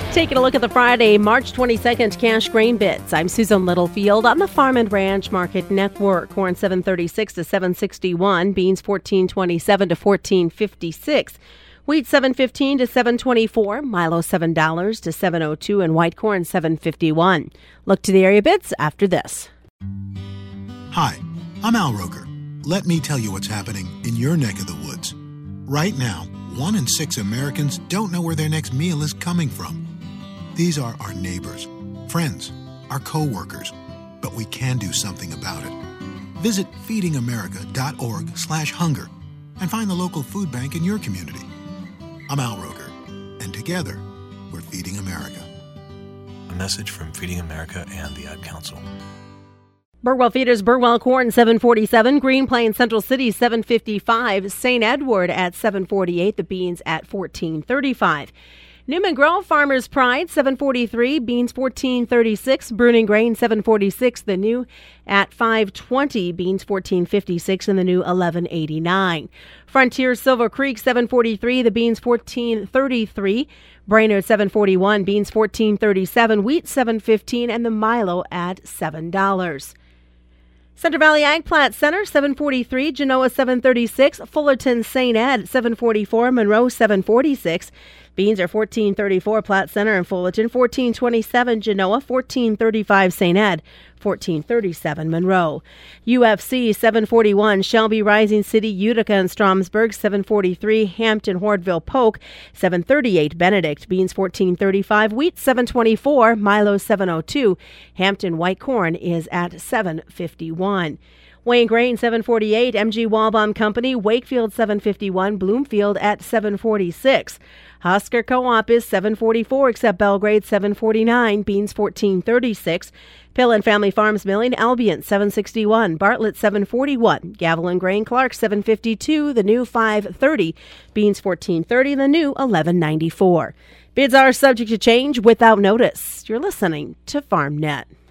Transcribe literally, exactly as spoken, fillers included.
Taking a look at the Friday, March twenty-second cash grain bits. I'm Susan Littlefield on the Farm and Ranch Market Network. Corn seven thirty-six to seven sixty-one, beans fourteen twenty-seven to fourteen fifty-six, wheat seven fifteen to seven twenty-four, milo seven dollars to seven oh two, and white corn seven fifty-one. Look to the area bits after this. Hi, I'm Al Roker. Let me tell you what's happening in your neck of the woods. Right now, one in six Americans don't know where their next meal is coming from. These are our neighbors, friends, our co-workers, but we can do something about it. Visit feedingamerica.org slash hunger and find the local food bank in your community. I'm Al Roker, and together, we're Feeding America. A message from Feeding America and the Ad Council. Burwell Feeders, Burwell Corn seven forty-seven, Green Plains Central City seven fifty-five, Saint Edward at seven forty-eight, the beans at fourteen thirty-five. Newman Grove Farmers Pride seven forty-three, beans fourteen thirty-six, Bruning Grain seven forty-six, the new at five twenty, beans fourteen fifty-six, and the new eleven eighty-nine. Frontier Silver Creek seven forty-three, the beans fourteen thirty-three, Brainerd seven forty-one, beans fourteen thirty-seven, wheat seven fifteen, and the milo at seven dollars. Central Valley Ag Plat Center, seven forty-three, Genoa seven thirty-six, Fullerton Saint Ed, seven forty-four, Monroe seven forty-six. Beans are fourteen thirty-four, Platte Center and Fullerton, fourteen twenty-seven, Genoa, fourteen thirty-five, Saint Ed, fourteen thirty-seven, Monroe. U F C seven forty-one, Shelby, Rising City, Utica, and Stromsburg, seven forty-three, Hampton, Hoardville, Polk, seven thirty-eight, Benedict. Beans fourteen thirty-five, wheat seven twenty-four, milo seven oh two. Hampton white corn is at seven fifty-one. Wayne Grain seven forty-eight, M G Walbaum Company, Wakefield seven fifty-one, Bloomfield at seven forty-six. Husker Co-op is seven forty-four, except Belgrade seven forty-nine, beans fourteen thirty-six. Pill and Family Farms Milling, Albion seven sixty-one, Bartlett seven forty-one, Gavel and Grain Clark seven fifty-two, the new five thirty, beans fourteen thirty, the new eleven ninety-four. Bids are subject to change without notice. You're listening to FarmNet.